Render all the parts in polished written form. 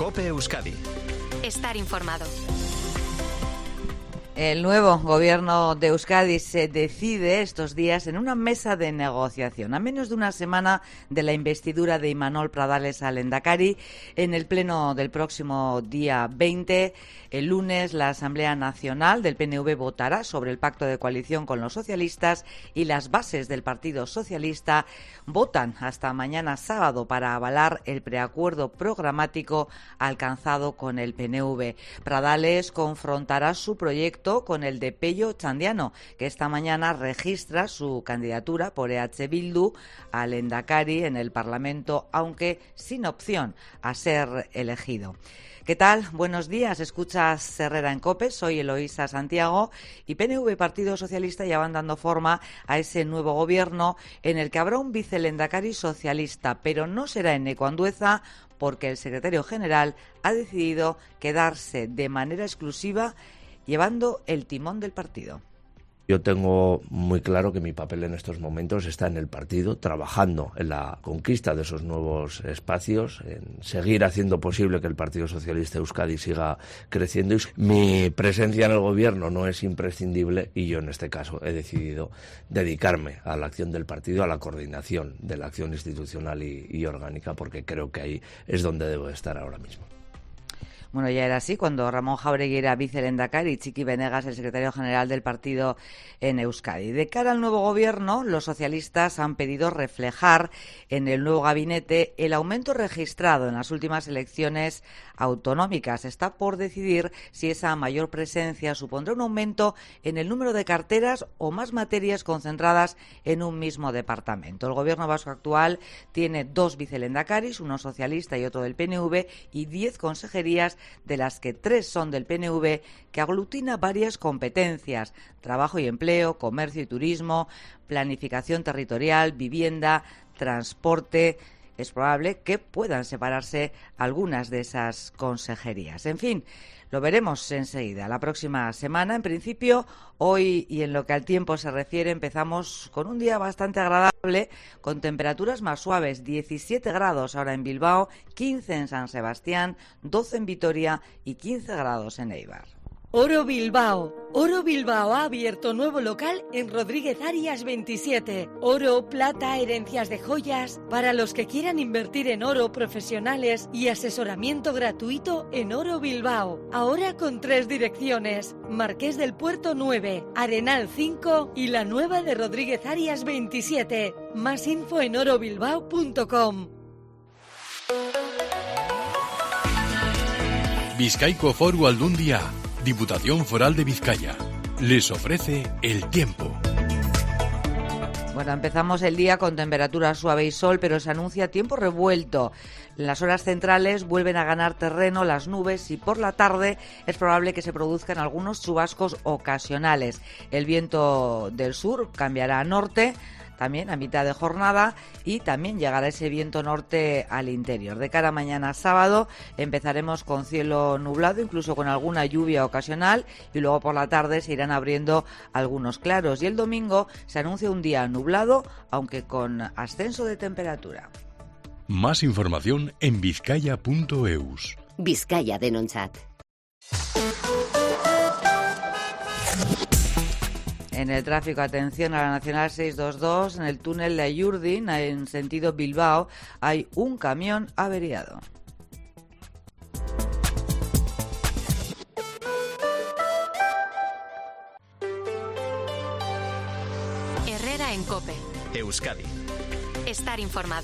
COPE Euskadi. Estar informado. El nuevo gobierno de Euskadi se decide estos días en una mesa de negociación. A menos de una semana de la investidura de Imanol Pradales al Lehendakari, en el pleno del próximo día 20, el lunes, la Asamblea Nacional del PNV votará sobre el pacto de coalición con los socialistas y las bases del Partido Socialista votan hasta mañana sábado para avalar el preacuerdo programático alcanzado con el PNV. Pradales confrontará su proyecto con el de Pello Txandiano, que esta mañana registra su candidatura por EH Bildu al Lehendakari en el Parlamento, aunque sin opción a ser elegido. ¿Qué tal? Buenos días. Escuchas Herrera en COPE. Soy Eloísa Santiago y PNV y Partido Socialista ya van dando forma a ese nuevo gobierno en el que habrá un vicelehendakari socialista, pero no será Eneko Andueza porque el secretario general ha decidido quedarse de manera exclusiva llevando el timón del partido. Yo tengo muy claro que mi papel en estos momentos está en el partido, trabajando en la conquista de esos nuevos espacios, en seguir haciendo posible que el Partido Socialista Euskadi siga creciendo. Mi presencia en el gobierno no es imprescindible y yo en este caso he decidido dedicarme a la acción del partido, a la coordinación de la acción institucional y orgánica, porque creo que ahí es donde debo estar ahora mismo. Bueno, ya era así cuando Ramón Jáuregui era vicelehendakari y Txiki Benegas el secretario general del partido en Euskadi. De cara al nuevo gobierno, los socialistas han pedido reflejar en el nuevo gabinete el aumento registrado en las últimas elecciones autonómicas. Está por decidir si esa mayor presencia supondrá un aumento en el número de carteras o más materias concentradas en un mismo departamento. El gobierno vasco actual tiene 2 vicelehendakaris, uno socialista y otro del PNV, y 10 consejerías, de las que 3 son del PNV, que aglutina varias competencias: trabajo y empleo, comercio y turismo, planificación territorial, vivienda, transporte. Es probable que puedan separarse algunas de esas consejerías. En fin, lo veremos enseguida, la próxima semana. En principio, hoy y en lo que al tiempo se refiere, empezamos con un día bastante agradable, con temperaturas más suaves, 17 grados ahora en Bilbao, 15 en San Sebastián, 12 en Vitoria y 15 grados en Eibar. Oro Bilbao. Oro Bilbao ha abierto nuevo local en Rodríguez Arias 27. Oro, plata, herencias de joyas. Para los que quieran invertir en oro, profesionales y asesoramiento gratuito en Oro Bilbao. Ahora con 3 direcciones: Marqués del Puerto 9, Arenal 5 y la nueva de Rodríguez Arias 27. Más info en orobilbao.com. Bizkaiko Foru Aldundia, Diputación Foral de Vizcaya, les ofrece el tiempo. Bueno, empezamos el día con temperatura suave y sol, pero se anuncia tiempo revuelto. En las horas centrales vuelven a ganar terreno las nubes y por la tarde es probable que se produzcan algunos chubascos ocasionales. El viento del sur cambiará a norte también a mitad de jornada y también llegará ese viento norte al interior. De cara a mañana sábado empezaremos con cielo nublado, incluso con alguna lluvia ocasional, y luego por la tarde se irán abriendo algunos claros. Y el domingo se anuncia un día nublado, aunque con ascenso de temperatura. Más información en bizkaia.eus. Vizcaya Denontzat. En el tráfico, atención a la Nacional 622, en el túnel de Ayurdin, en sentido Bilbao, hay un camión averiado. Herrera en COPE. Euskadi. Estar informado.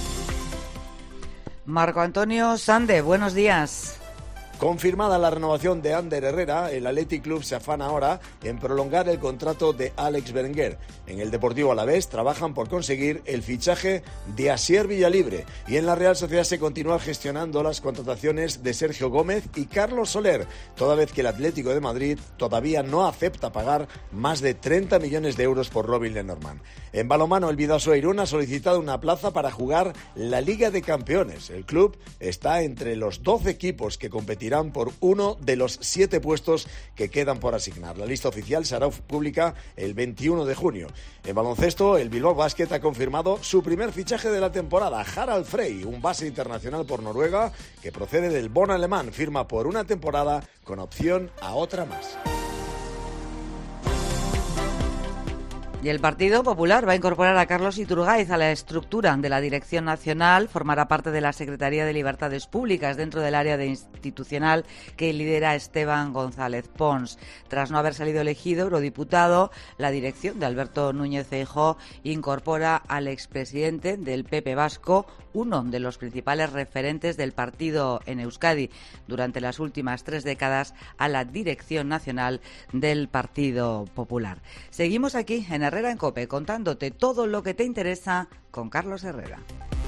Marco Antonio Sande, buenos días. Confirmada la renovación de Ander Herrera, el Athletic Club se afana ahora en prolongar el contrato de Alex Berenguer. En el Deportivo Alavés trabajan por conseguir el fichaje de Asier Villalibre y en la Real Sociedad se continúan gestionando las contrataciones de Sergio Gómez y Carlos Soler, toda vez que el Atlético de Madrid todavía no acepta pagar más de 30 millones de euros por Robin Lenormand. En balonmano, el Bidasoa Irún ha solicitado una plaza para jugar la Liga de Campeones. El club está entre los 12 equipos que competirán competirán por uno de los 7 puestos que quedan por asignar. La lista oficial se hará pública el 21 de junio. En baloncesto, el Bilbao Basket ha confirmado su primer fichaje de la temporada. Harald Frey, un base internacional por Noruega que procede del Bonn alemán, firma por una temporada con opción a otra más. Y el Partido Popular va a incorporar a Carlos Iturgaiz a la estructura de la Dirección Nacional, formará parte de la Secretaría de Libertades Públicas dentro del área de institucional que lidera Esteban González Pons. Tras no haber salido elegido eurodiputado, la dirección de Alberto Núñez Feijóo incorpora al expresidente del PP vasco, uno de los principales referentes del partido en Euskadi durante las últimas 3 décadas, a la Dirección Nacional del Partido Popular. Seguimos aquí en Herrera en COPE, contándote todo lo que te interesa con Carlos Herrera.